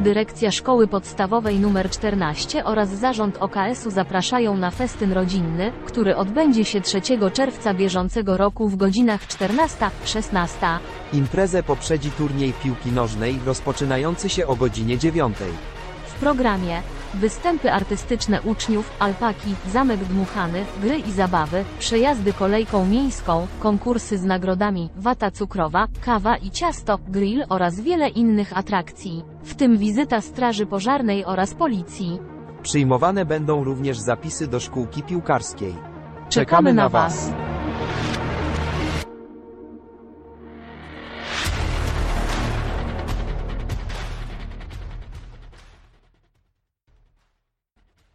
Dyrekcja Szkoły Podstawowej nr 14 oraz Zarząd OKS-u zapraszają na festyn rodzinny, który odbędzie się 3 czerwca bieżącego roku w godzinach 14–16. Imprezę poprzedzi turniej piłki nożnej rozpoczynający się o godzinie 9. W programie występy artystyczne uczniów, alpaki, zamek dmuchany, gry i zabawy, przejazdy kolejką miejską, konkursy z nagrodami, wata cukrowa, kawa i ciasto, grill oraz wiele innych atrakcji, w tym wizyta straży pożarnej oraz policji. Przyjmowane będą również zapisy do szkółki piłkarskiej. Czekamy na Was!